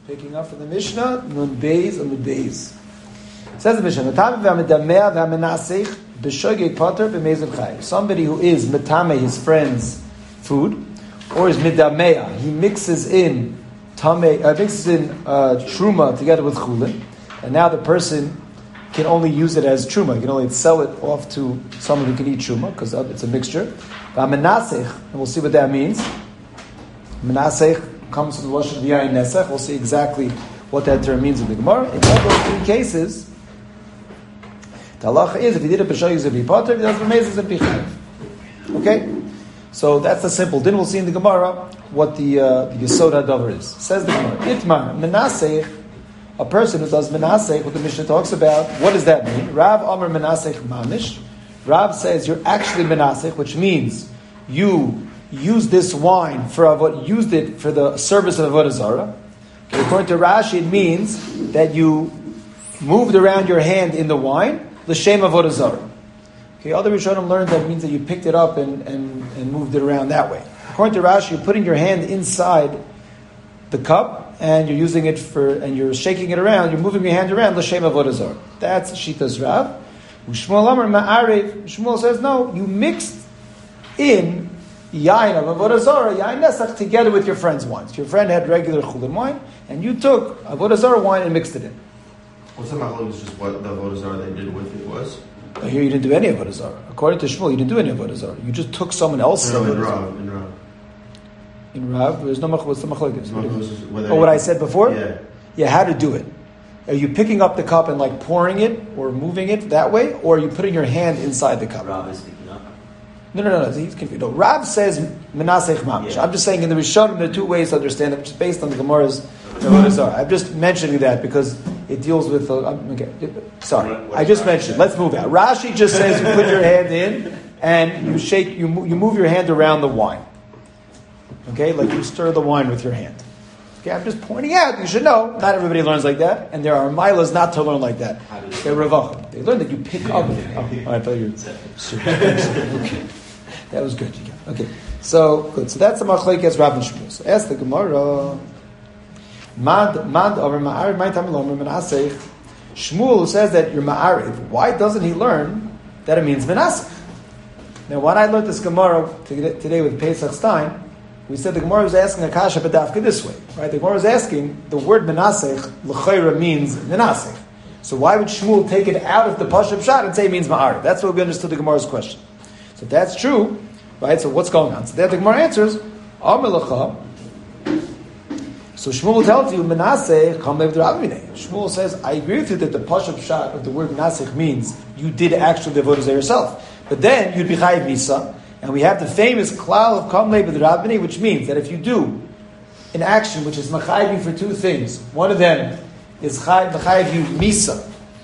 Picking up from the Mishnah, Nun Beis and Nun Beis. It says the Mishnah, somebody who is metame his friend's food, or is midamea, he mixes in truma together with chulin, and now the person can only use it as truma. You can only sell it off to someone who can eat truma because it's a mixture. And we'll see what that means. Menasech comes from the lashon of yain nesach. We'll see exactly what that term means in the Gemara. In all those three cases, the halacha is if he did it b'shoy he's a bipoter, if he does b'meiz he's a bichayev. Okay, so that's the simple. Then we'll see in the Gemara what the yesod hadavar is. Says the Gemara, itmar menasech, a person who does menasech, what the Mishnah talks about. What does that mean? Rav Amar menasech mamish. Rav says you're actually menasech, which means you use this wine used it for the service of avodah zarah. Okay, according to Rashi, it means that you moved around your hand in the wine, l'shem avodah zarah. Okay, other Rishonim learned that means that you picked it up and moved it around that way. According to Rashi, you're putting your hand inside the cup and you're using it and you're shaking it around. You're moving your hand around l'shem avodah zarah. That's Shitas Rav. Shmuel Amar ma'arev. Shmuel says no, you mixed in yain of avodah zarah, yain nesach, together with your friend's wine. So your friend had regular chulin wine, and you took avodah zarah wine and mixed it in. What's the machlok is just what the avodah zarah they did with it was? Here you didn't do any avodah zarah. According to Shmuel, you didn't do any avodah zarah. You just took someone else's avodah zarah. In Rav, there's no machlok. What's the machlok? What I said before? Yeah, how to do it. Are you picking up the cup and like pouring it or moving it that way, or are you putting your hand inside the cup? Rav is picking up. No. He's confused. No, Rav says menasech mamish. Yeah. I'm just saying in the Rishonim there are two ways to understand it, just based on the Gemara's avodah zarah. I'm just mentioning that because it deals with. Okay, sorry, I just mentioned. Let's move out. Rashi just says you put your hand in and you shake. You move your hand around the wine. Okay, like you stir the wine with your hand. Okay, I'm just pointing out, you should know, not everybody learns like that, and there are milas not to learn like that. They're revachim. They learn that you pick up. I thought you were... Okay. That was good. Okay, so good. So that's the machlekes Rav and Shmuel. So ask the Gemara. Shmuel says that you're ma'ariv. Why doesn't he learn that it means menasech? Now, when I learned this Gemara today with Pesach Stein, we said the Gemara was asking a kasha pedafka this way, right? The Gemara was asking the word menasech l'chayra means menasech. So why would Shmuel take it out of the pashup shot and say it means ma'ariv? That's what we understood the Gemara's question. So if that's true, right? So what's going on? So there the Gemara answers, Amelacha. So Shmuel tells you menasech chamlev d'Ravine. Shmuel says, I agree with you that the pashup shot of the word menasech means you did actually the avodah yourself, but then you'd be chayiv misa. And we have the famous klal of kamlei b'drabini, which means that if you do an action which is machayiv you for two things, one of them is machayiv you misa.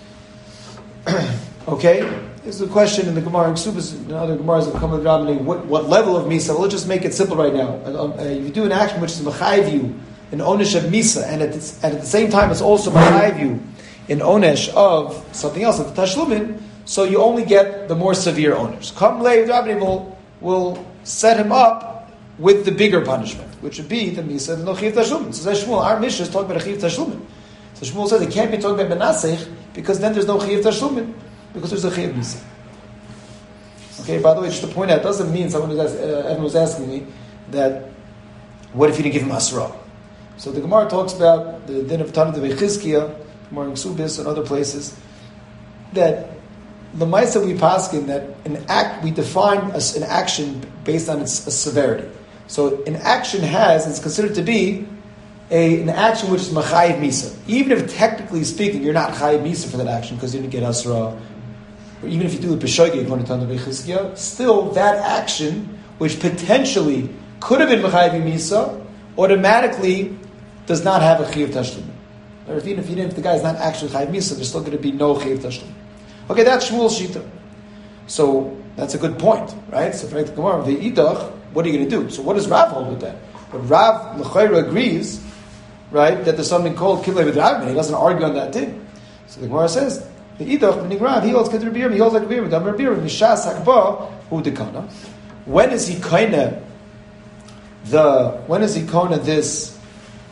Okay, this is a question in the Gemara in Ksubas and other Gemaras of kamlei b'drabini. What level of misa? Well, let's just make it simple right now. If you do an action which is machayiv you an onesh of misa, and at the same time it's also machayiv you an onesh of something else, of the tashlumin, so you only get the more severe onesh. Kamlei b'drabini will set him up with the bigger punishment, which would be the misa and no chiv tashlumin. So says Shmuel, our Mishnah is talking about a chiv tashlumin. So Shmuel says it can't be talking about menasech because then there's no chiv tashlumin because there's a chiv misa. Okay. By the way, just to point out, it doesn't mean everyone was asking me that what if you didn't give him asra? So the Gemara talks about the din of Tanit of Echizkiah, Gemara in Ksubis and other places, that the Maisa we paskin that we define an action based on its severity. So an action it's considered to be an action which is machayiv misa. Even if technically speaking you're not chayiv misa for that action because you didn't get asra, or even if you do it b'shogeg according to Tanit B'chizkiah, still that action which potentially could have been machayiv misa automatically does not have a chiyuv tashlum. Or if the guy is not actually chayiv misa, there's still going to be no chiyuv tashlum. Okay, that's Shmuel's shita. So that's a good point, right? So for the Gemara, the idach, what are you going to do? So what does Rav hold with that? But Rav l'chayra agrees, right, that there's something called kilei b'drabin. He doesn't argue on that thing. So the Gemara says the idach meaning Rav, he holds kedr b'yirm, he holds like b'yirm, damar b'yirm, mishas hakba hu dekana. When is he kona this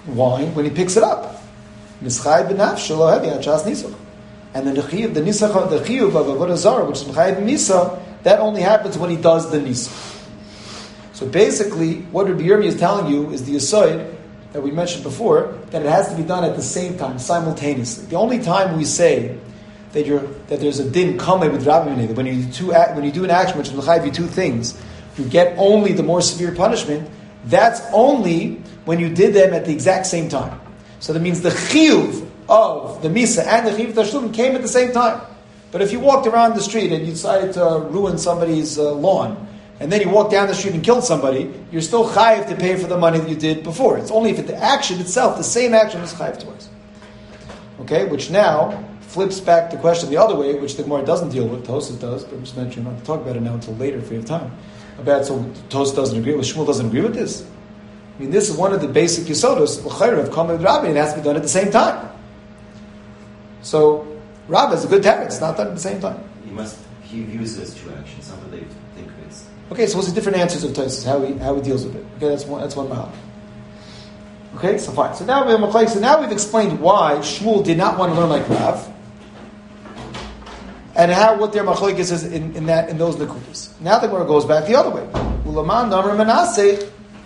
wine when he picks it up. Mischai b'nafshe lo hevi achas nisach. And then the chiyuv of avodah zarah, which is Mechayev Misa, that only happens when he does the Nisa. So basically, what Rabbi Yirmiyah is telling you is the Yesod that we mentioned before, that it has to be done at the same time, simultaneously. The only time we say that there's a din kameh with Rabbi Yirmiyah, that when you do an action which is Mechayev you two things, you get only the more severe punishment, that's only when you did them at the exact same time. So that means the chiyuv of the Misa and the Chiyuv Tashlum came at the same time. But if you walked around the street and you decided to ruin somebody's lawn, and then you walked down the street and killed somebody, you're still chayiv to pay for the money that you did before. It's only if the action itself, the same action, is chayiv twice. Okay, which now flips back the question the other way, which the Gemara doesn't deal with, Tosafos does, but I'm just mentioning, I'm not to talk about it now until later if we have time. So Tosafos doesn't agree with, Shmuel doesn't agree with this. I mean, this is one of the basic yisodos, l'chayr of Kameh with Rabbi, and it has to be done at the same time. So, Rav is a good teretz, it's not done at the same time. He views it as two actions, not that they think it's... Okay, so what's the different answers of Tosafos, how he deals with it? Okay, that's one mahal. Okay, so fine. So now we've explained why Shmuel did not want to learn like Rav, and what their machlokes is in those nekudas. Now the Gemara goes back the other way. Ulaman Damar Manasseh.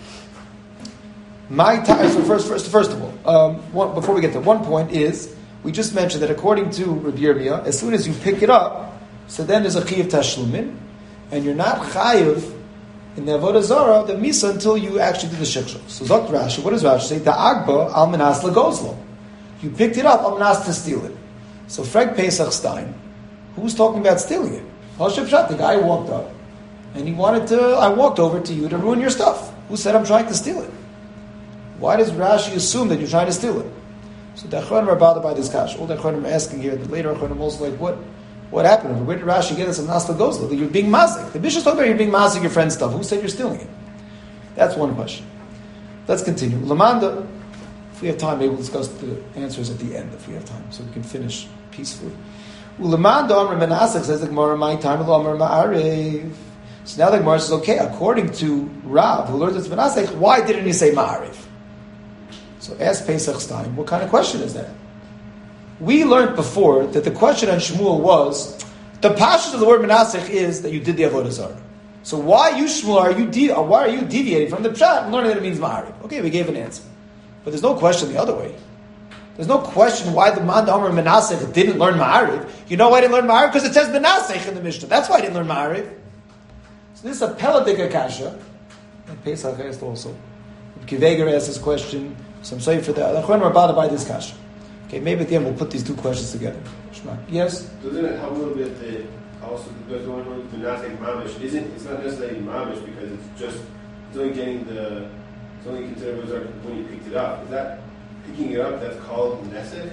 So first of all, before we get there, one point is, we just mentioned that according to Rabbi Yirmiyah, as soon as you pick it up, so then there's a chiyuv tashlumin, and you're not chayiv in the avodah zarah, the misa, until you actually do the shikshah. So Zok Rashi, what does Rashi say? Ta'agba al menas legozlo. You picked it up al menas to steal it. So Freg Pesach Stein, who's talking about stealing it? Hashem Pshat, the guy walked up, and I walked over to you to ruin your stuff. Who said I'm trying to steal it? Why does Rashi assume that you're trying to steal it? So the Achronim are bothered by this kash. All the Achronim are asking here, the later Achronim also like, what happened? Where did Rashi get this of Nasla Gozla? That you're being mazik. The Bishop's talking about you're being mazik your friend's stuff. Who said you're stealing it? That's one question. Let's continue. Lamanda, if we have time, maybe we'll discuss the answers at the end if we have time, so we can finish peacefully. Lamanda Amr Menasach says the Gemara, my time Amr Ma'arev. So now the Gemara says, okay, according to Rav, who learns this Menasach, why didn't he say Ma'arev? So ask Pesach Stein, what kind of question is that? We learned before that the question on Shmuel was, the pashut of the word Menasech is that you did the Avodah Zarah. So why you Shmuel, why are you deviating from the pshat and learning that it means Ma'ariv? Okay, we gave an answer. But there's no question the other way. There's no question why the Man Omer Menasech didn't learn Ma'ariv. You know why I didn't learn Ma'ariv? Because it says Menasech in the Mishnah. That's why I didn't learn Ma'ariv. So this is a Peladik Akasha. And Pesach asked also. Kiveger asked this question. So I'm sorry for that. The Achronim are bothered by this kasha. Okay, maybe at the end we'll put these two questions together. Shema. Yes? Doesn't it help a little bit also because the one who do not take mamish it's not necessarily mamish because it's only considered reserved when you picked it up. Is that picking it up that's called nesek?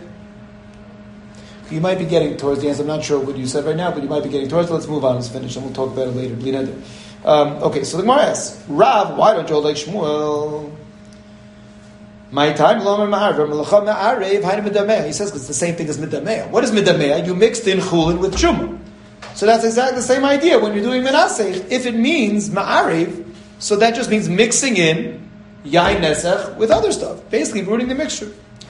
You might be getting towards the answer. I'm not sure what you said right now, but you might be getting towards it. Let's move on. Let's finish and we'll talk about it later. Okay, so the Gemara asks, Rav, why don't you hold like Shmuel? My time, he says it's the same thing as midamea. What is midamea? You mixed in chulin with truma. So that's exactly the same idea when you're doing menasech. If it means ma'ariv, so that just means mixing in yain nesech with other stuff, basically ruining the mixture.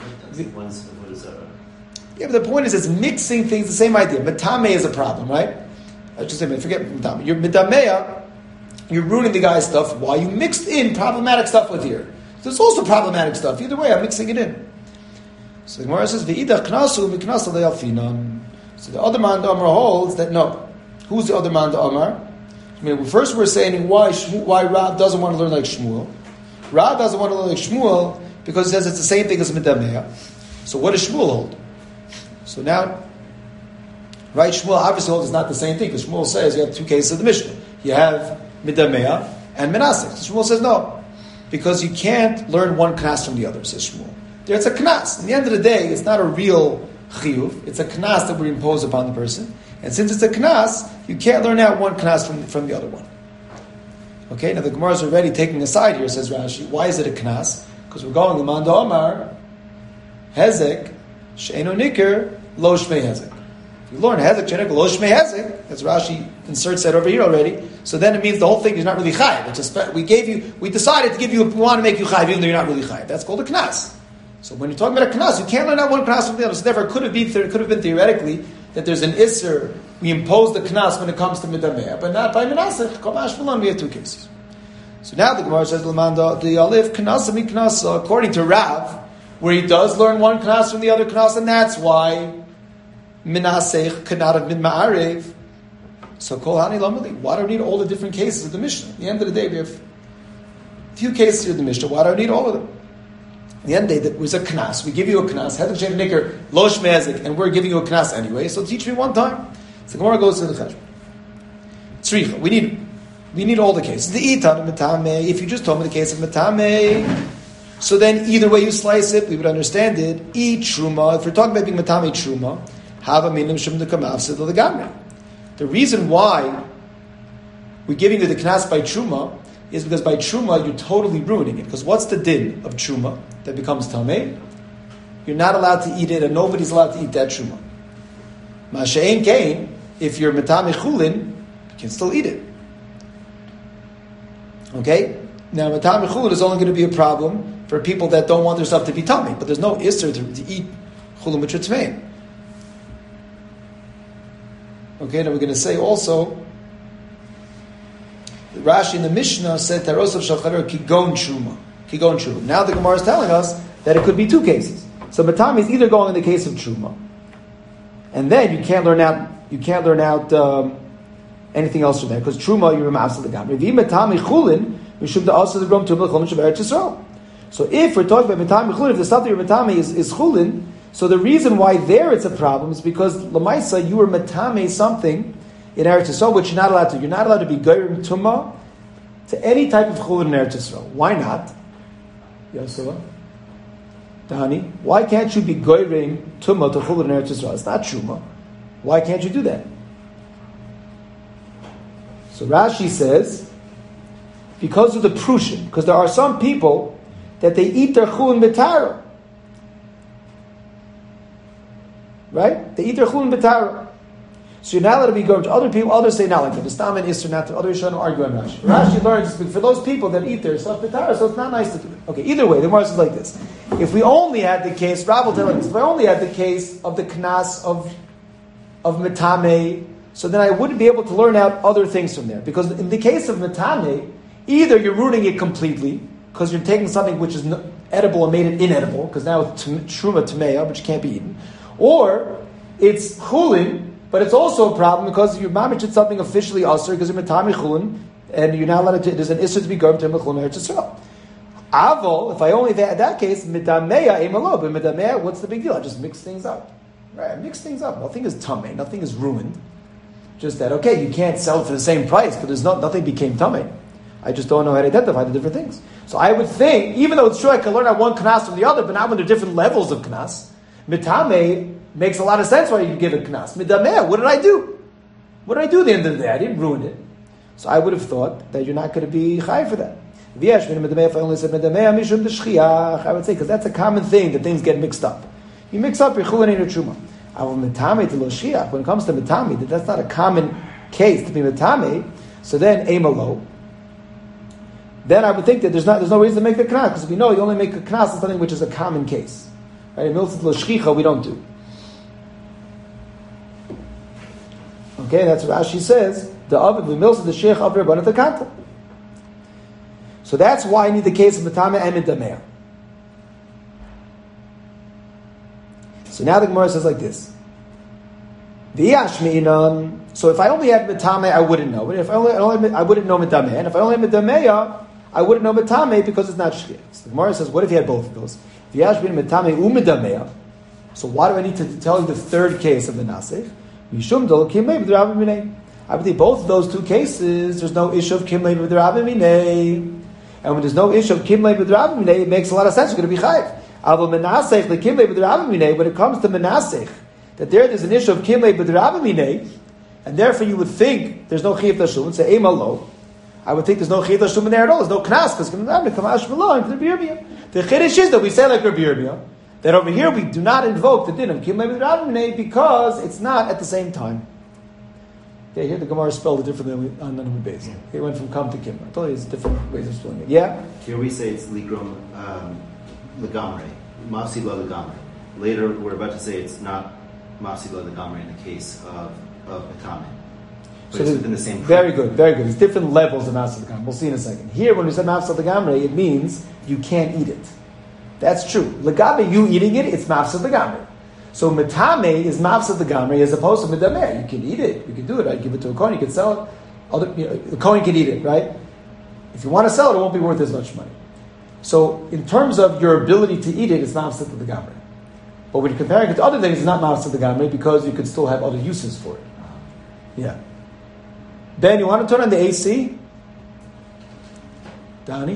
Yeah, but the point is, it's mixing things. The same idea. Metame is a problem, right? I just say, forget metame. You're midamea. You're ruining the guy's stuff while you mixed in problematic stuff with here. There's also problematic stuff. Either way, I'm mixing it in. So the Gemara says, "Ve'ida knasu miknasa le'alfinan." So the other man Amar holds that no. Who's the other man Amar? I mean, first we're saying why Rav doesn't want to learn like Shmuel. Rav doesn't want to learn like Shmuel because he says it's the same thing as midamea. So what does Shmuel hold? So now, right? Shmuel obviously holds it's not the same thing because Shmuel says you have two cases of the Mishnah. You have midamea and menasech. So Shmuel says no. Because you can't learn one knas from the other, says Shmuel. It's a knas. In the end of the day, it's not a real chiyuv. It's a knas that we impose upon the person. And since it's a knas, you can't learn out one knas from the other one. Okay, now the Gemara is already taking a side here, says Rashi. Why is it a knas? Because we're going, L'man Omar, hezek, she'eno nikr, lo shmei hezek. If you learn hezek, she'eno nikr, lo shmei hezek, as Rashi inserts that over here already, so then it means the whole thing is not really chayiv. We decided to give you, we want to make you chayiv, even though you're not really chayiv. That's called a knas. So when you're talking about a knas, you can't learn out one knas from the other. So therefore, it could have been theoretically that there's an isser. We impose the knas when it comes to midameh, but not by menasech. Kamash v'lan, we have two cases. So now the Gemara says, "L'manda the alif knasa mi knasa." According to Rav, where he does learn one knas from the other knas, and that's why menasech could not have been ma'arev. So kol hani lamali. Why do I need all the different cases of the Mishnah? At the end of the day, we have a few cases of the Mishnah. Why do I need all of them? At the end of the day, there was a knas. We give you a knas. Hedek Shem Nicker, Losh Mezik, and we're giving you a knas anyway. So teach me one time. So Gemara goes to the Cheshbon. Tzricha. We need all the cases. The itan metame. If you just told me the case of metame, so then either way you slice it, we would understand it. E truma. If we're talking about being metame truma, have a minim shum the kamavsid of the gamri. The reason why we're giving you the knas by truma is because by truma you're totally ruining it. Because what's the din of truma that becomes tameh? You're not allowed to eat it, and nobody's allowed to eat that truma. Masha'en kain, if you're metame chulin, you can still eat it. Okay? Now metame chulin is only going to be a problem for people that don't want their stuff to be tameh, but there's no isser to eat chulin which are tmein. Okay, now we're going to say also, Rashi in the Mishnah said Taros of Shachar Kigon Truma. Kigon Truma. Now the Gemara is telling us that it could be two cases. So Matami is either going in the case of Truma, and then you can't learn out anything else from there because Truma you're ma'aseh l'gamri. V'im Matami Chulin mishum da'aseh l'grom Truma l'chol mishum Eretz Yisrael. So if we're talking about Matami Chulin, if the stuff that you're Matami is Chulin, so the reason why there it's a problem is because Lamaisa you were Matami something in Eretz Yisrael, which you're not allowed to. You're not allowed to be Geirim Tumah to any type of Chulin in Eretz Yisrael. Why not? Yosua? Dani? Why can't you be Geirim Tumah to Chulin in Eretz Yisrael? It's not Truma. Why can't you do that? So Rashi says, because of the Prushim, because there are some people that they eat their Chulin B'tara. Right? They eat their Chulin B'tara. So you're not allowed to be going to other people. Others say not like that. The Stam and Isser not to. Others shouldn't argue on Rashi. Rashi learns for those people that eat their stuff b'tara, so it's not nice to do it. Okay, either way, the Gemara says like this: if we only had the case, Rav will tell like this. If I only had the case of the knas of metame, so then I wouldn't be able to learn out other things from there. Because in the case of metame, either you're ruining it completely because you're taking something which is edible and made it inedible because now it's truma tameya, which can't be eaten, or it's chulin. But it's also a problem because you're mamish something officially usher because you're metami chulin and you're not allowed to. There's an issue to be going to mechulin Eretz Yisrael. Avol, if I only had that case, midameya emalo, but midameya, what's the big deal? I just mix things up. Right, I mix things up. Nothing is tameh, nothing is ruined. Just that, okay, you can't sell it for the same price, but nothing became tameh. I just don't know how to identify the different things. So I would think, even though it's true I can learn out one knas from the other, but not when they're different levels of knas, mitameh makes a lot of sense why you give it knas. Midameh, what did I do? What did I do at the end of the day? I didn't ruin it. So I would have thought that you're not going to be chai for that. If I only said midameh mishum d'shchiach, I would say, because that's a common thing that things get mixed up. You mix up your chulin and your truma. When it comes to metame, that's not a common case to be metame. So then emalo. Then I would think that there's no reason to make the knas because we know you only make a knas in something which is a common case. Right? In miltzat l'shchicha we don't do. Okay, that's what Rashi says. The oven we miltzat the sheikh of Rabbanat Akanta. So that's why I need the case of metame and midameh. So now the Gemara says like this. So if I only had metame, I wouldn't know. But if I wouldn't know metame. And if I only had metame, I wouldn't know metame because it's not shchir. So the Gemara says, what if you had both of those? So why do I need to tell you the third case of the nasich? I would think both of those two cases, there's no issue of kimlei with Rabbi Minei. And when there's no issue of kimlei with Rabbi Minei, it makes a lot of sense. You're going to be chayiv. When it comes to menasech, that there's an issue of kimlei with Rabbi Minei, and therefore you would think there's no chiyuv tashum, and say emalo. I would think there's no chiyuv tashum in there at all. There's no knas because the chiddush is that we say like Rabbi Yirmiyah, that over here we do not invoke the din of kimlei with Rabbi Minei because it's not at the same time. Okay, here the Gemara spelled it differently on the Nunam Beis. It went from kam to kim. I told you it's different ways of spelling it. Yeah? Here we say it's ligrom legamre. mafsid la legamri. Later, we're about to say it's not mafsid la legamri in the case of metame. But it's within the same. Very good. There's different levels of mafsid la legamri. We'll see in a second. Here, when we say mafsid la legamri, it means you can't eat it. That's true. Legabe, you eating it, it's mafsid la legamri. So metame is mafsid la legamri as opposed to medameh. You can eat it. You can do it. I'd give it to a kohen. You can sell it. The kohen can eat it, right? If you want to sell it, it won't be worth as much money. So, in terms of your ability to eat it, it's mafsid la legamri. But when you're comparing it to other things, it's not mafsid la legamri because you could still have other uses for it. Yeah. Ben, you want to turn on the AC? Donnie?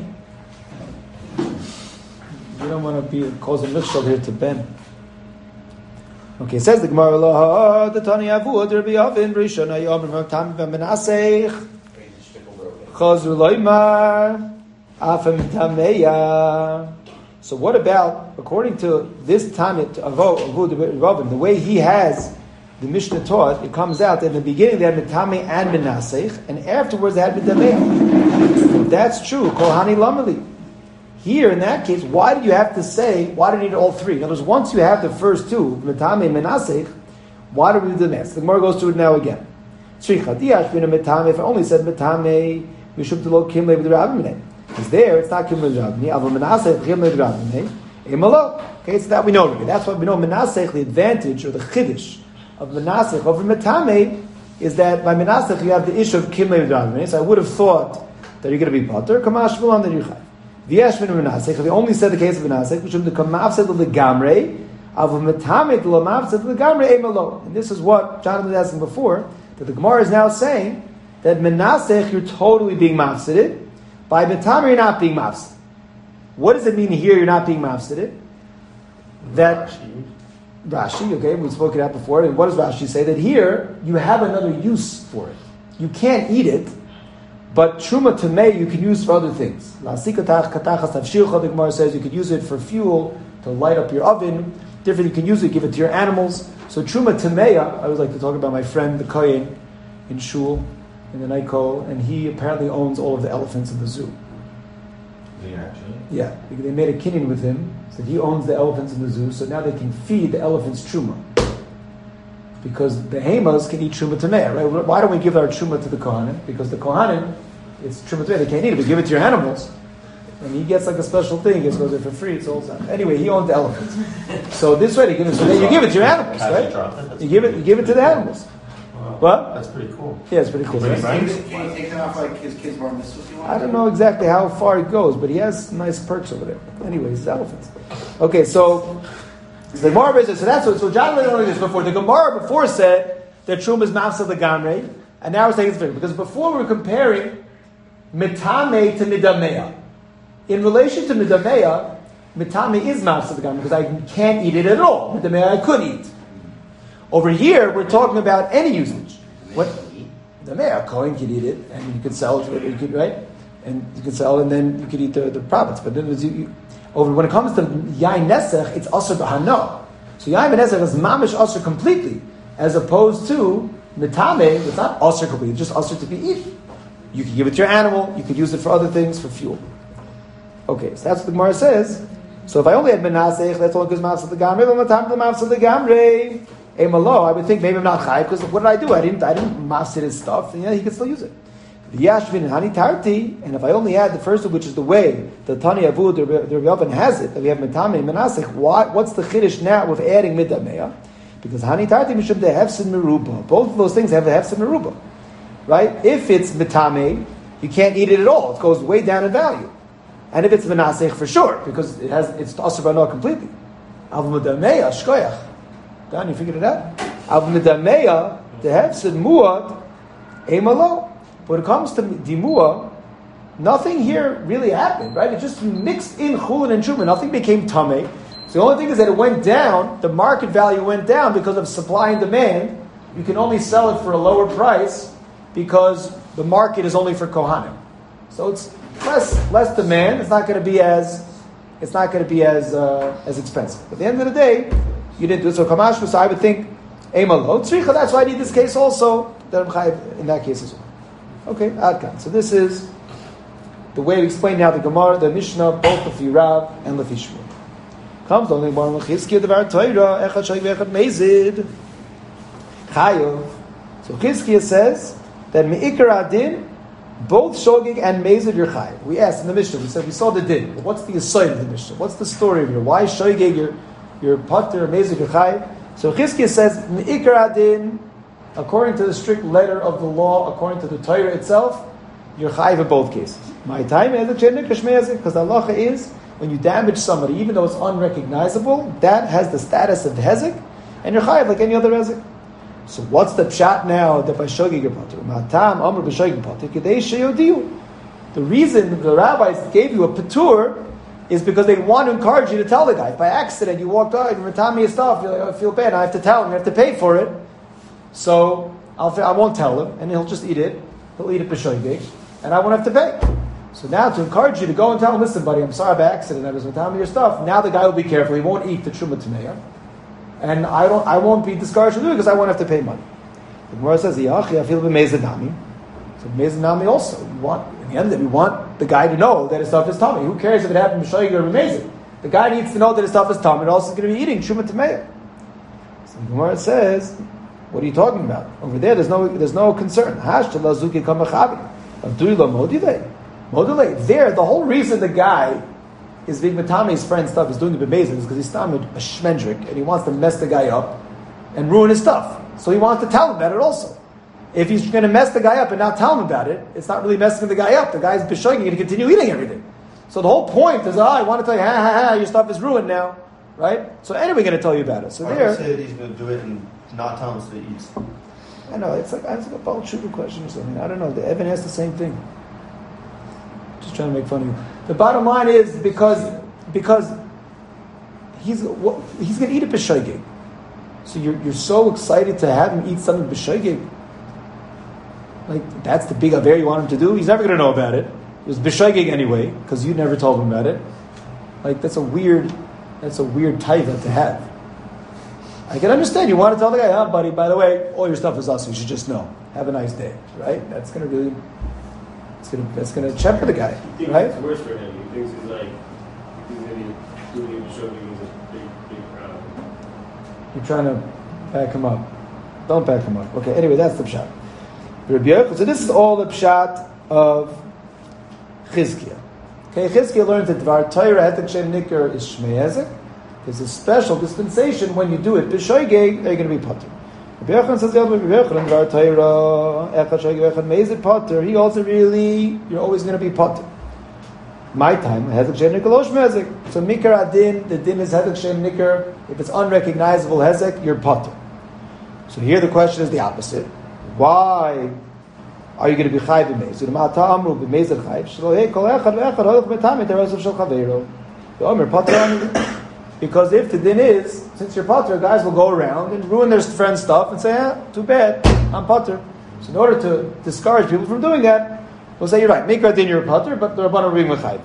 You don't want to be causing mixture here to Ben. Okay, it says the Gemara, "La the Tani Avu Rabbi Avin Rishon Hayom Tam V'Menaseich Chazru Loimar Afem Tameya." So what about, according to this Tanit Avu Rabbi, the way he has the Mishnah taught, it comes out that in the beginning they had Metame and Menaseich, and afterwards they had Metameya. That's true. Kohani Lamali. Here, in that case, why did you have to say, why do you need all three? In other words, once you have the first two, Metame and Menasech, why do we do the next? The Gemara goes through it now again. If I only said Metame, we should do Kimle with Rabbi. Because there, it's not Kimle with Rabbi. Aval Menasech, Kimle with Rabbi. Emalo. Okay, so that we know already. That's why we know Menasech, the advantage or the chiddush of Menasech over Metame is that by Menasech you have the issue of Kimle with Rabbi. So I would have thought that you're going to be potter. Kamash Mulan that you're chayv. If we only said the case of Menasech, we should become mafsed legamrei, avu metamet lo mafsed legamrei emalo. And this is what Jonathan was asking before, that the Gemara is now saying that Menasech you're totally being mafsided, by metamet you're not being mafsid. What does it mean here you're not being mafsided? That Rashi, okay, we spoke it out before, and what does Rashi say? That here you have another use for it. You can't eat it, but truma tamei you can use for other things. The Gemara says you could use it for fuel to light up your oven. Different, you can use it, give it to your animals. So truma tameya, I always like to talk about my friend the kohen in shul in the night call, and he apparently owns all of the elephants in the zoo. Yeah, they made a kinyan with him, so he owns the elephants in the zoo. So now they can feed the elephants truma. Because the Hamas can eat Truma Tameh, right? Why don't we give our Truma to the Kohanim? Because the Kohanim, it's Truma Tameh, they can't eat it, but give it to your animals. And he gets like a special thing, he goes there for free, it's all done. Anyway, he owns the elephants. So this way, they give it, so then you give it to your animals, right? You give it to the animals. Wow. What? That's pretty cool. Yeah, it's pretty cool. Right? Can you take that off like his kids' bar mitzvahs? I don't know exactly how far it goes, but he has nice perks over there. Anyways, the elephants. Okay, so the Gemara says, so that's what, so John didn't know this before. The Gemara before said that Truma is mafsed legamrei, and now we're saying it's different. Because before we were comparing Metame to Midameya. In relation to Midameya, Metame is mafsed legamrei, because I can't eat it at all. Midameya I could eat. Over here, we're talking about any usage. What? Midameya, Kohen could eat it, and you could sell it, you could, right? And you could sell, and then you could eat the profits. But then over when it comes to Yain Nesech, it's Asr B'Hano. So Yain Nesech is Mamish Asr completely, as opposed to Mitame, it's not Asr completely, it's just Asr to be eaten. You could give it to your animal, you could use it for other things, for fuel. Okay, so that's what the Gemara says. So if I only had Menasech, that's all because Mafsad the Gamre, but Matam the Mafsad the Gamre, Emalo, I would think maybe I'm not Chai, because what did I do? I didn't Mafsid his stuff, and yeah, he could still use it. The Yashvin and Hani Tarti, and if I only had the first one, which is the way the Tani Avu, the Rabbi Oven has it, that we have Metame and Menasech, what's the Chiddush now with adding Midameya? Because Hani Tarti Mishum de Hefsin Meruba. Both of those things have the Hefsin Meruba. Right? If it's Metame, you can't eat it at all. It goes way down in value. And if it's Menasech, for sure, because it's Asr B'Hano completely. Av Midameya, Shkoyach. Don, you figured it out? Av Midameya, the Hefsin Muad, Emalo. When it comes to Dimua, nothing here really happened, right? It just mixed in Chulin and Truma. Nothing became Tameh. So the only thing is that it went down, the market value went down because of supply and demand. You can only sell it for a lower price because the market is only for Kohanim. So it's less demand. It's not going to be as expensive. But at the end of the day, you didn't do it. So Kamashma, so I would think Emalo Tzricha. That's why I need this case also. That I'm chayiv in that case as well. Okay, Adkan. So this is the way we explain now the Gemara, the Mishnah, both Lefi Rav and Lefi Shmuel. Comes on the Gemara Chizkiya Devar Torah Echad Shogeg Echad Mezid Chayav. So Chizkiya says that Me'ikar Adin, both Shogeg and Mezid you're Chayav. We asked in the Mishnah, we said we saw the din. But what's the aside of the Mishnah? What's the story of here? Why Shogeg you're Pater, Mezid you're Chayav? So Chizkiya says Me'ikar Adin, according to the strict letter of the law, according to the Torah itself, you're chayiv in both cases. My time is because the halacha is when you damage somebody, even though it's unrecognizable, that has the status of the hezek, and you're chayiv like any other hezek. So what's the pshat now that by shogeg you're patur? Matam amr b'shogeg patur k'dei sheyodiu. The reason the rabbis gave you a patur is because they want to encourage you to tell the guy. If by accident you walked out and retami your stuff, you're like, I feel bad. I have to tell him. You have to pay for it. So I won't tell him, and he'll just eat it. He'll eat it b'shogeg, and I won't have to pay. So now to encourage you to go and tell him, listen, buddy, I'm sorry by accident, I was telling your stuff. Now the guy will be careful. He won't eat the truma tameya, and I won't be discouraged to do it because I won't have to pay money. The Gemara says, "Yachi, I feel b'mezidami." So b'mezidami also, in the end, we want the guy to know that his stuff is tummy. Who cares if it happened b'shogeg or b'mezid? The guy needs to know that his stuff is tummy, and also is going to be eating truma tameya. So the Gemara says, what are you talking about? Over there, there's no concern. There, the whole reason the guy is being matame his friend's stuff, is doing the bemezid, is because he's stammered a shmendrik, and he wants to mess the guy up and ruin his stuff. So he wants to tell him about it also. If he's going to mess the guy up and not tell him about it, it's not really messing the guy up. The guy's b'shogging and continue eating everything. So the whole point is, I want to tell you, your stuff is ruined now, right? So anyway, going to tell you about it. So there, say that he's going to do it and not tell him so he eats. I know, it's like a Baal Tshuva question or something. I don't know. The Evan has the same thing. Just trying to make fun of you. The bottom line is because he's going to eat a b'shogeg. So you're so excited to have him eat something b'shogeg. Like, that's the big aver you want him to do? He's never going to know about it. It was b'shogeg anyway, because you never told him about it. Like, that's a weird taiva to have. I can understand. You want to tell the guy, buddy, by the way, all your stuff is us. You should just know. Have a nice day, right? That's going to check for the guy, He thinks right? it's worse for him. He thinks he's like, he's going to be doing it to show him he's a big crowd. You're trying to back him up. Don't back him up. Okay, anyway, that's the pshat. So this is all the pshat of Chizkiah. Okay, Chizkiah learned that Dvar Torah Hetek Shem Nikar is Shmei Hezek. There's a special dispensation when you do it. B'shoigeg, they're going to be potter. Rabbi Yochanan says the other way. Rabbi Yochanan, Dvar Torah, Echad Shoigeg, Echad Mezid potter. He also really, you're always going to be potter. My time, Hezek Shem Nikar Lo Shmei Hezek. So Mikar Adin, the din is Hezek Shem Nikar. If it's unrecognizable Hezek, you're potter. So here the question is the opposite. Why are you going to be chayv b'mezid? Ma'ata amru b'mezid chayv. Shlo kol echad ve'echad holech b'tamid teresav shel chaveiro. The omer potter ani. Because if the din is, since you're potter, guys will go around and ruin their friend's stuff and say, too bad, I'm potter. So in order to discourage people from doing that, we'll say, you're right, make our din you're a potter, but the Rabbanan are being mechayv.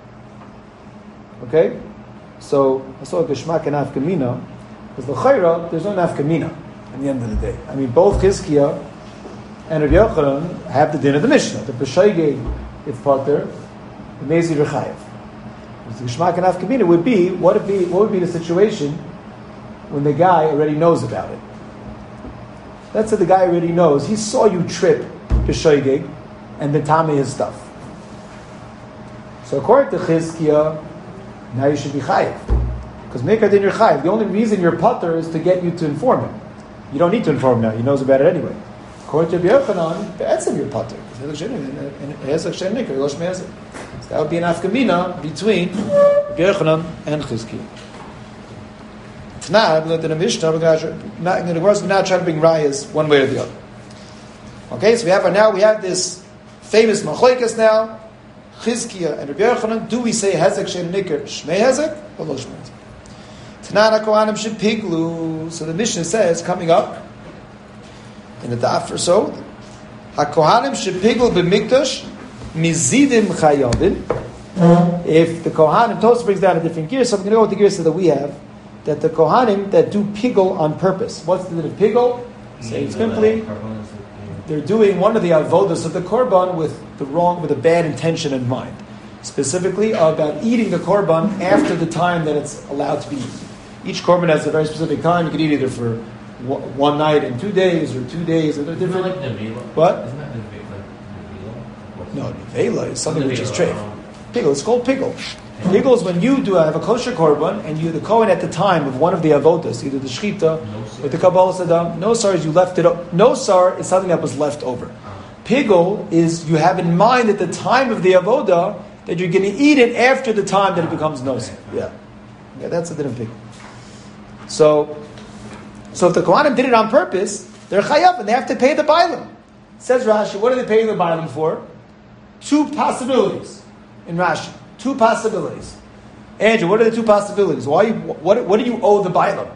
Okay? So, I saw a geshmak and nafkamina, because the chayra, there's no nafkamina at the end of the day. I mean, both Chizkiah and Rabbi Yochanan have the din of the Mishnah. The b'shoigeg, it's potter, the mezid rechayev. The Geshmak and Afkamina would be, what would be the situation when the guy already knows about it? Let's say the guy already knows. He saw you trip b'shoigeg and betame his stuff. So according to Chizkiah, now you should be chayiv. Because Mikar din you're chayiv. The only reason you're potter is to get you to inform him. You don't need to inform him now. He knows about it anyway. According to Rabbi Yochanan, be'etzem you're potter. So that would be an afkamina between Rabbi Yochanan and Chizkiah. If not, in the Mishnah, we're going to now try to bring rayas one way or the other. Okay, so we have this famous machlokes now, Chizkiah and Rabbi Yochanan. Do we say Hezek Shem Nikar Shmei Hezek or Lo Shmei Hezek? Tanan HaKohanim Shepiglu. So the Mishnah says, coming up in the daf or so, HaKohanim Shepiglu b'Mikdash Mizidim Chayavin. If the Kohanim, Tosfos brings down a different gear, so I'm going to go with the gears that we have, that the Kohanim that do pigul on purpose. What's the pigul? Say simply, they're doing one of the avodas of the korban with a bad intention in mind. specifically about eating the korban after the time that it's allowed to be eaten. Each korban has a very specific time. You can eat either for one night and 2 days, or 2 days, or they're Isn't different. that like nevela? What? Isn't that like nevela? No, nevela is something which is Nevela, treif. Pigel, it's called pigel. Pigel is when you have a kosher korban and you the kohen at the time of one of the avodas, either the shechita or the kabbalah sadam. Nosar is you left it up. Nosar is something that was left over. Pigel is you have in mind at the time of the avodah that you're going to eat it after the time that it becomes nosar. Yeah, that's a different pigel. So if the kohanim did it on purpose, they're chayav and they have to pay the bailim. Says Rashi, what are they paying the bailim for? 2 possibilities in Rashi. 2 possibilities. Andrew, what are the 2 possibilities? What do you owe the bailim?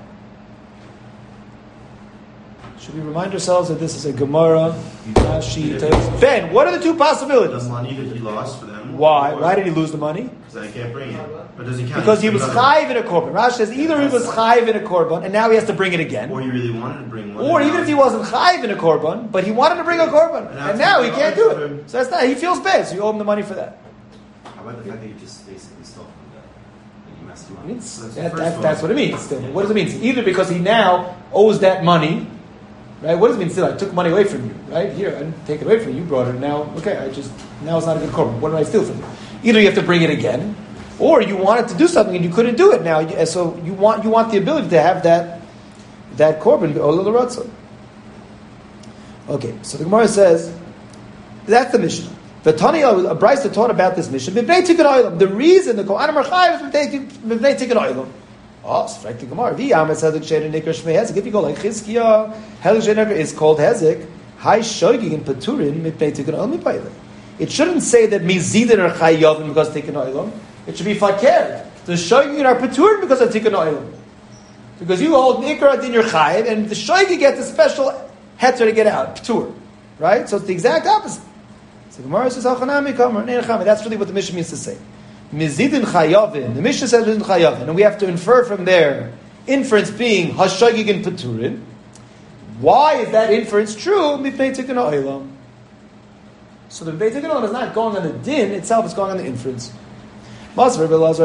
Should we remind ourselves that this is a Gemara? Rashi, Ben, what are the 2 possibilities? The money that he lost for them. Why? Why did he lose the money? Because I can't bring it. But does he count? Because he was chayiv in a korban. Rashi says either he was chayiv in a korban and now he has to bring it again. Or he really wanted to bring one. Or even if he wasn't chayiv in a korban, but he wanted to bring a korban, and now he can't do it. So that's not. He feels bad. So you owe him the money for that. How about the fact that you just basically stole from them? That you messed him up? That's what it means. Still, what does it mean? Either because he now owes that money, right? What does it mean? Still, I took money away from you, right? Here, I didn't take it away from you. You brought it. Now, okay, now it's not a good korban. What did I steal from you? Either you have to bring it again, or you wanted to do something and you couldn't do it now. So you want the ability to have that korban be'olel l'ratzon. Okay, so the Gemara says that's the Mishnah. The Tani, a Brisa taught about this mission. The reason the Kohanim are chayav is b'nei tikkun oilam. Oh, strike the Gemara. If you go like Chizkiah, Hezek Shein is called Hezek. High shoyging in Paturin b'nei tikkun oilam. It shouldn't say that mizidin are chayavim because tikkun oilam. It should be fakir. The shoygin are Paturin because of tikkun oilam. Because you hold nikra din your chayav, and the shoygin gets a special heter to get out, Patur. Right? So it's the exact opposite. The Gemara says, that's really what the Mishnah means to say. Mizidin chayavin. The Mishnah says mizidin chayavin. And we have to infer from there, inference being hashagig and paturin. Why is that inference true? Mipnei tikkun ha'olam. So the mipnei tikkun ha'olam is not going on the din itself, it's going on the inference. Somebody does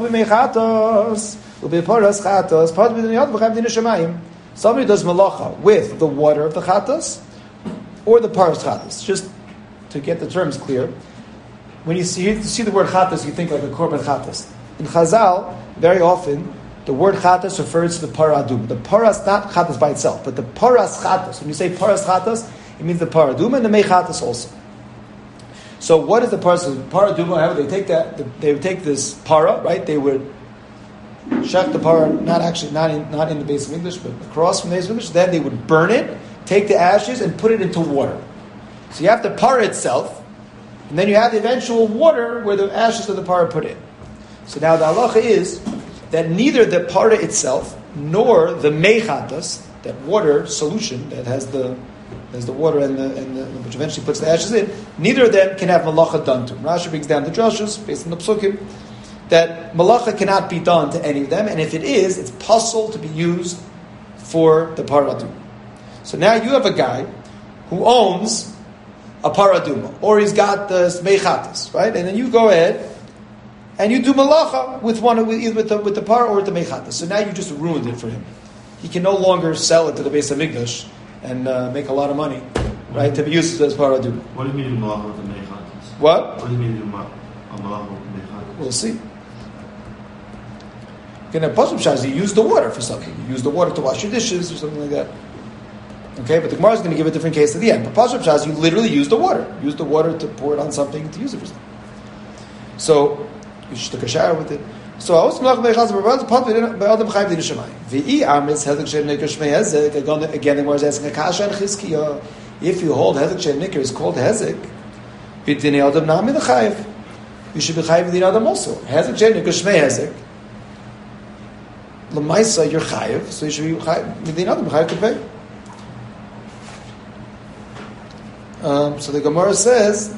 malacha with the water of the chatas or the paras chatas. Just to get the terms clear, when you see the word chatas, you think like a korban chatas. In Chazal, very often, the word chatas refers to the paradum. The paras, not chatas by itself, but the paras chatas. When you say paras chatas, it means the paradum and the mei chatas also. So what is the paradum? However, they would take this para, right? They would shech the para, not in the base of English, but across from the base of English. Then they would burn it, take the ashes, and put it into water. So you have the para itself, and then you have the eventual water where the ashes of the para put in. So now the halacha is that neither the para itself nor the mechatas, that water solution that has the water and the which eventually puts the ashes in, neither of them can have malacha done to them. Rashi brings down the drashos based on the psukim that malacha cannot be done to any of them, and if it is, it's possible to be used for the paradum. So now you have a guy who owns a paraduma, or he's got the mechatas, right? And then you go ahead and you do malacha with the para or with the mechatas. So now you just ruined it for him. He can no longer sell it to the Beis Hamikdash and make a lot of money, right? To be used as paraduma. What do you mean malacha with the mechatas? What? What do you mean malacha with the mechatas? We'll see. In a pasuk shaz, you use the water for something. You use the water to wash your dishes or something like that. Okay, but the Gemara is going to give a different case at the end. But Pashup Shaz, you literally use the water. Use the water to pour it on something, to use it for something. So, you should take a shower with it. So, I was again, the Gemara is asking, if you hold Hezek Shein Nikr is called Hezek, you should be chayiv the Adam also. Hezek Shein Nikr Shmei Hezek. L'maisa, you're chayiv, so you should be chayiv the Adam, chayiv to pay. So the Gemara says,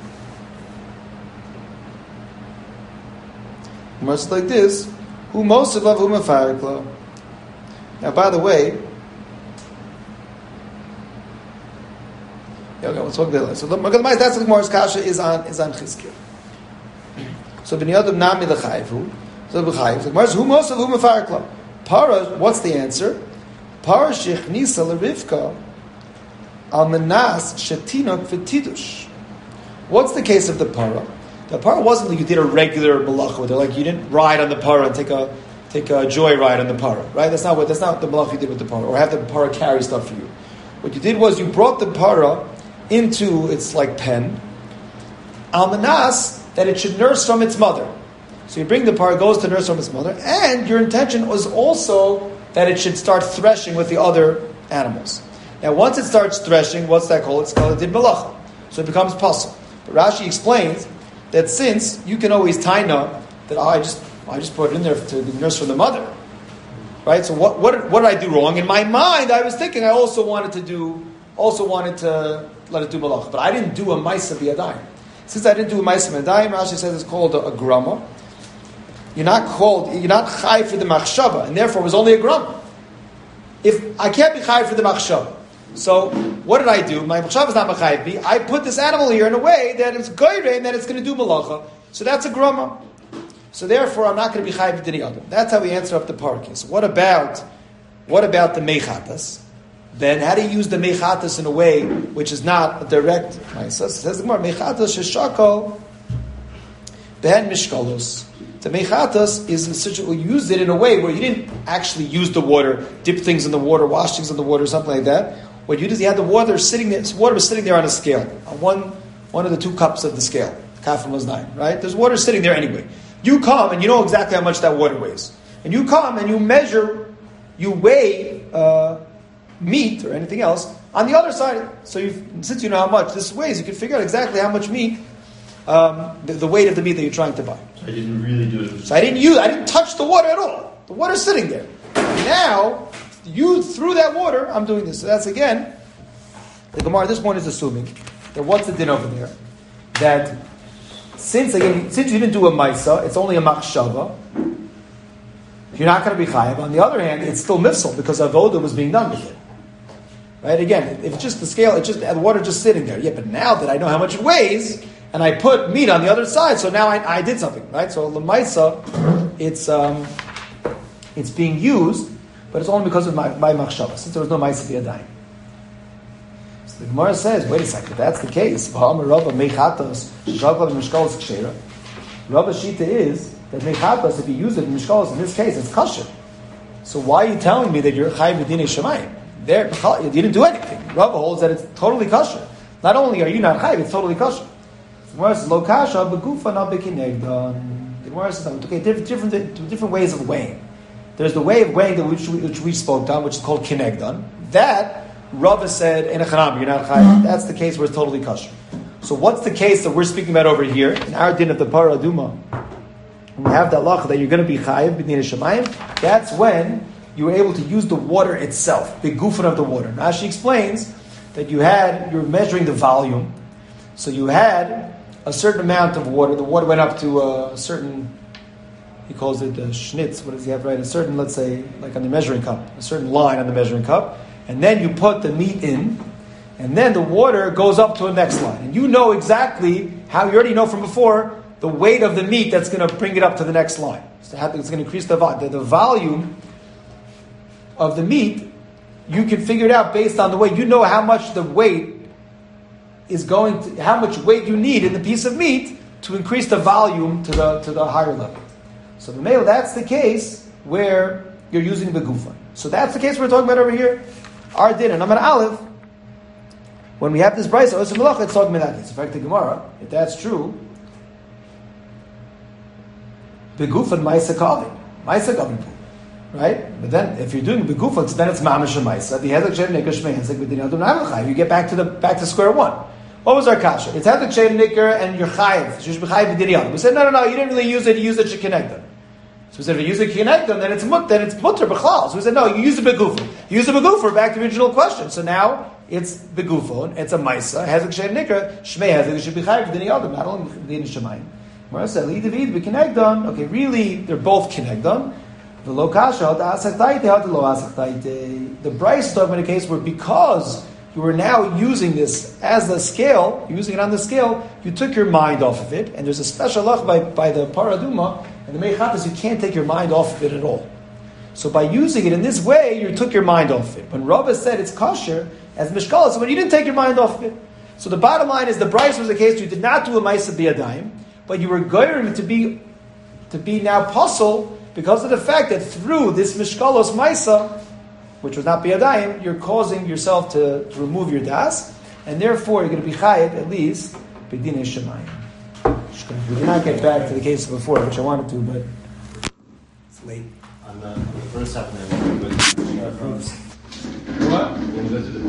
like this: "Who most of love whom a Now, by the way, let's talk about that. So that's the Gemara's kasha is on Chizkiah. So b'nei adam nami l'chayvu. So b'chayv. So Gemara says, who mosav, who mefarkla? Para, what's the answer? Para shechnisa l'rivka al menas shetinok v'tidush. What's the case of the para? The para wasn't like you did a regular malacha with it, like you didn't ride on the para and take a joy ride on the para, right? That's not the malacha you did with the para, or have the para carry stuff for you. What you did was you brought the para into its like pen, al manas, that it should nurse from its mother. So you bring the para, goes to nurse from its mother, and your intention was also that it should start threshing with the other animals. Now, once it starts threshing, what's that called? It's called a did malacha. So it becomes pasul. But Rashi explains that since you can always taina that I just put it in there to be nurse from the mother, right? So what did I do wrong? In my mind, I was thinking I also wanted to let it do malacha, but I didn't do a ma'isa b'yadayim. Since I didn't do a ma'isa b'yadayim, Rashi says it's called a grama. You're not chai for the machshava, and therefore it was only a grama. If I can't be chai for the machshava, so what did I do? My machshava is not machayv me. I put this animal here in a way that it's goyre and that it's going to do malacha. So that's a grama. So therefore, I'm not going to be chayv d'ni adam. That's how we answer up the parkis. What about the mechatas? Then how do you use the mechatas in a way which is not a direct ma'isa? Says the Gemara, mechatas sheshako ben mishkalos. The mechatas is such you used it in a way where you didn't actually use the water, dip things in the water, wash things in the water, something like that. What you did is you had the water sitting there. Water was sitting there on a scale, on one of the 2 cups of the scale. Kafim was 9, right? There's water sitting there anyway. You come and you know exactly how much that water weighs, and you come and you measure, you weigh meat or anything else on the other side. So since you know how much this weighs, you can figure out exactly how much meat, the weight of the meat that you're trying to buy. So I didn't really do it. So I didn't touch the water at all. The water's sitting there. Now, through that water, I'm doing this. So that's again, the Gemara at this point is assuming that what's the din over there? That since you didn't do a maisa, it's only a machshava. You're not going to be chayav. On the other hand, it's still mifsal because avoda was being done with it. Right? Again, if it's just the scale, it's just the water just sitting there. Yeah, but now that I know how much it weighs, and I put meat on the other side, so now I did something, right? So l'maisa, it's being used, but it's only because of my machshava, since there was no maisa b'yadayim. So the Gemara says, wait a second, if that's the case, Rabba's shita is that mechatas, if you use it in mishkalos, in this case, it's kosher. So why are you telling me that you're chayv b'dinei shemayim? There, you didn't do anything. Rabba holds that it's totally kosher. Not only are you not chayv, it's totally kosher. The Gemara says, lo kasha b'gufa na b'kinegdan. The Gemara says, okay, different ways of weighing. There's the way of weighing which we spoke on, which is called kinegdan. That Rabba said in a chanam, you're not chayv. That's the case where it's totally kosher. So what's the case that we're speaking about over here in our din of the para aduma? When we have that lacha that you're going to be chayiv b'dinei shemayim, that's when you were able to use the water itself, the gufan of the water. Now she explains that you're measuring the volume, so you had a certain amount of water. The water went up to a certain, he calls it a schnitz. What does he have? Right, a certain, let's say, like on the measuring cup, a certain line on the measuring cup, and then you put the meat in. And then the water goes up to the next line. And you know exactly how, you already know from before, the weight of the meat that's going to bring it up to the next line. So it's going to increase the volume of the meat. You can figure it out based on the weight. You know how much the weight is going to, how much weight you need in the piece of meat to increase the volume to the higher level. So the male, that's the case where you're using the gufa. So that's the case we're talking about over here. Our din, and I'm an aleph. When we have this brayso, it's talking about that. In fact, the Gemara, if that's true, begufan ma'isa kavin, right? But then, if you're doing begufan, then it's mamash ma'isa. The hezek shem nikar shmei hezek b'din adon avachai. You get back to square one. What was our kasha? It's hezek shem nikar and you're chayiv. She's b'chayiv b'din adon. We said no. You didn't really use it. You used it to connect them. So we said, if you use it to connect them, then it's mutter b'chlal. So we said, no, you use the begufan. You use the begufan. Back to the original question. So now it's begufon. It's a ma'isa. Hezek shem nikar shmei hezek should be chayiv b'din adon. Not only b'din shemayim. Gemara said, "Li David b'kinegdon." Okay, really, they're both kinegdon. The lo kasha the asachtaite, the lo asachtaite. The Bryce talking about a case where because you are now using this as a scale, using it on the scale, you took your mind off of it, and there's a special halach by the Paraduma, and the Meichatas, you can't take your mind off of it at all. So by using it in this way, you took your mind off of it. When Rava said it's kosher, as Mishkal, so when you didn't take your mind off of it. So the bottom line is the Bryce was the case, you did not do a Maisa Biyadayim, but you were going to be now puzzle because of the fact that through this Mishkalos Maisa, which was not Biyadayim, you're causing yourself to remove your das, and therefore you're going to be chayiv at least B'dinei Shemayim. We did not get back to the case before, which I wanted to, but it's late. On the first half of the What? When we go to the